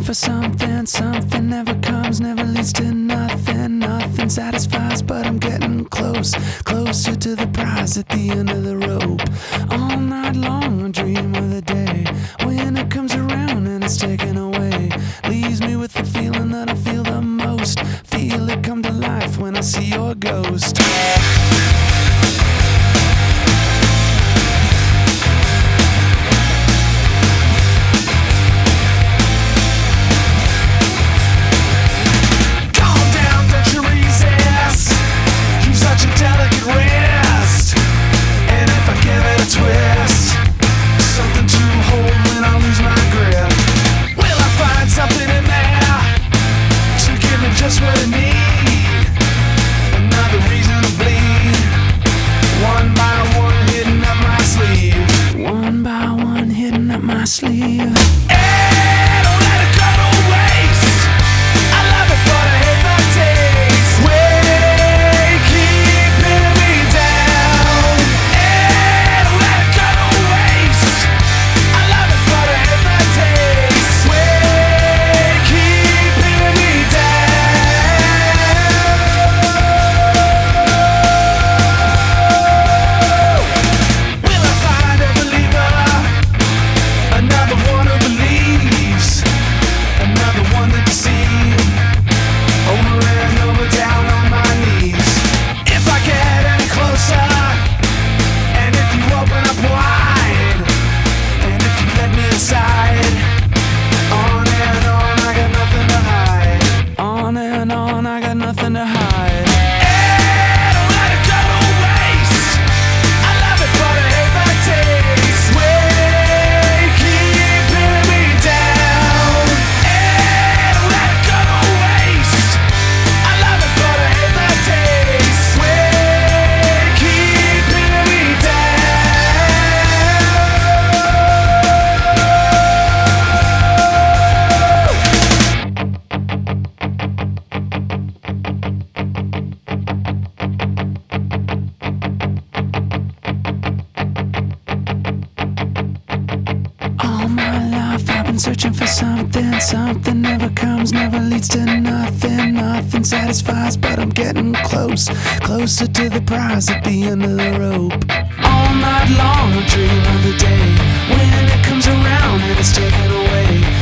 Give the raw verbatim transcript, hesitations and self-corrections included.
for something, something never comes, never leads to nothing, nothing satisfies, but I'm getting close, closer to the prize at the end of the rope. All night long I dream of the day when it comes around and it's taken away, leaves me with the feeling that I feel the most, feel it come to life when I see your ghost. Just what I need, another reason to bleed. One by one hitting up my sleeve. One by one hitting up my sleeve. Hey, don't let it go to waste. I love it but I hate the taste. Way keeping me down. Hey, don't let it go to waste. I love it but I hate the taste. Way keeping me down. Nothing to hide. Hey, don't let it go to waste. I love it but I hate the taste. Way keeping me down. Hey, don't let it go to waste. I love it but I hate the taste. Way keeping me searching for something, something never comes, never leads to nothing, nothing satisfies, but I'm getting close, closer to the prize at the end of the rope. All night long I dream of the day when it comes around and it's taken away,